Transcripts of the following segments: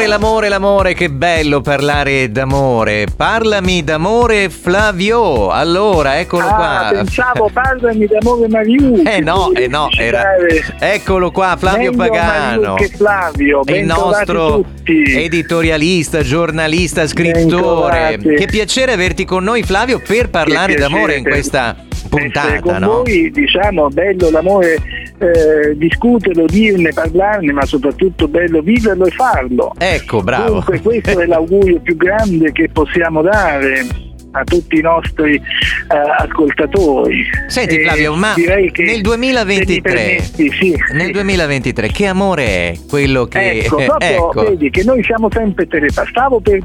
L'amore, che bello parlare d'amore. Parlami d'amore, Flavio. Allora, eccolo qua. Pensavo parlami d'amore Mariù. No, era. Eccolo qua, Flavio meglio Pagano. Mariù che Flavio. Il nostro tutti. editorialista, giornalista, scrittore. Che piacere averti con noi, Flavio, per parlare d'amore in questa puntata, con no? voi, diciamo, bello l'amore, discuterlo, dirne, parlarne, ma soprattutto bello viverlo e farlo. Ecco, bravo. Dunque questo è l'augurio più grande che possiamo dare a tutti i nostri ascoltatori. Senti Flavio, ma direi che nel 2023 sì. Nel 2023 che amore è quello che proprio vedi che noi siamo sempre telepati. Stavo per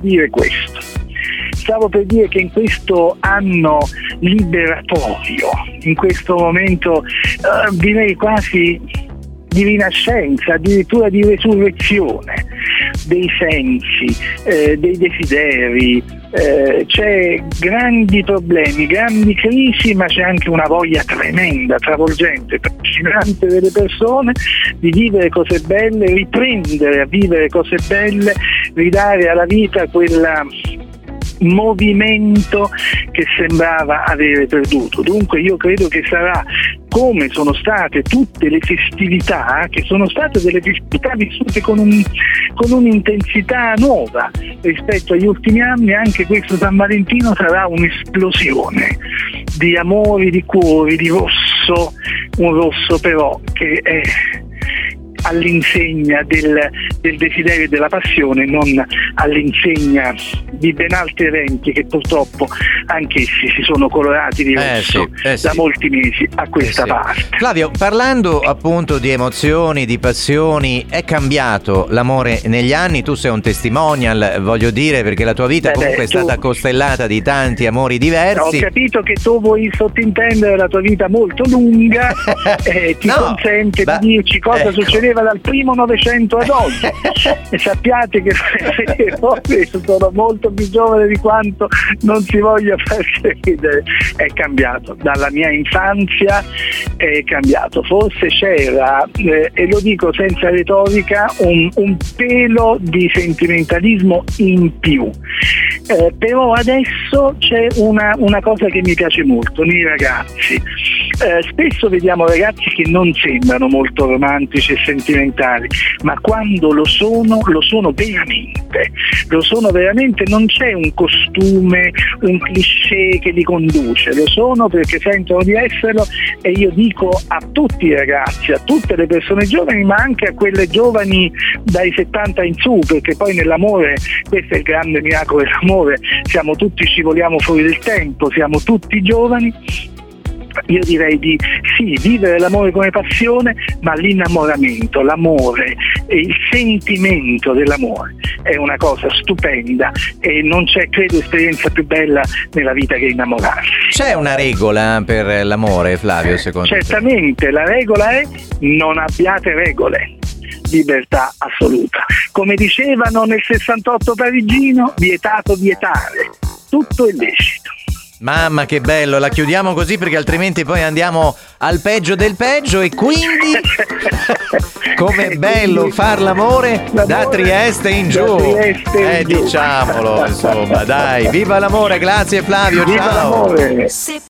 dire che in questo anno liberatorio, in questo momento direi quasi di rinascenza, addirittura di resurrezione dei sensi, dei desideri, c'è grandi problemi, grandi crisi, ma c'è anche una voglia tremenda, travolgente, trascinante delle persone di vivere cose belle, riprendere a vivere cose belle, ridare alla vita quel movimento che sembrava avere perduto. Dunque io credo che sarà, come sono state tutte le festività, che sono state delle festività vissute con un'intensità nuova rispetto agli ultimi anni, anche questo San Valentino sarà un'esplosione di amori, di cuori, di rosso, un rosso però che è all'insegna del desiderio e della passione, non all'insegna di ben altri eventi che purtroppo anch'essi si sono colorati di rosso da molti mesi a questa parte. Flavio, parlando appunto di emozioni, di passioni, è cambiato l'amore negli anni? Tu sei un testimonial, voglio dire, perché la tua vita comunque è stata costellata di tanti amori diversi. Ho capito che tu vuoi sottintendere la tua vita molto lunga, ti consente di dirci cosa succedeva dal primo Novecento ad oggi. E sappiate che sono molto più giovane di quanto non si voglia far credere. È cambiato, dalla mia infanzia è cambiato. Forse c'era, e lo dico senza retorica, un pelo di sentimentalismo in più. Però adesso c'è una cosa che mi piace molto nei ragazzi. Spesso vediamo ragazzi che non sembrano molto romantici e sentimentali, ma quando lo sono veramente, non c'è un costume, un cliché che li conduce, lo sono perché sentono di esserlo. E io dico a tutti i ragazzi, a tutte le persone giovani, ma anche a quelle giovani dai 70 in su, perché poi nell'amore, questo è il grande miracolo dell'amore, siamo tutti, scivoliamo fuori del tempo, siamo tutti giovani. Io direi di vivere l'amore come passione, ma l'innamoramento, l'amore e il sentimento dell'amore è una cosa stupenda e non c'è, credo, esperienza più bella nella vita che innamorarsi. C'è una regola per l'amore, Flavio, secondo te? Certamente, la regola è: non abbiate regole. Libertà assoluta. Come dicevano nel 68 parigino, vietato vietare, tutto è lecito. Mamma che bello, la chiudiamo così perché altrimenti poi andiamo al peggio del peggio. E quindi com'è bello far l'amore da Trieste in giù. Diciamolo, insomma, dai, viva l'amore, grazie Flavio, viva ciao. L'amore.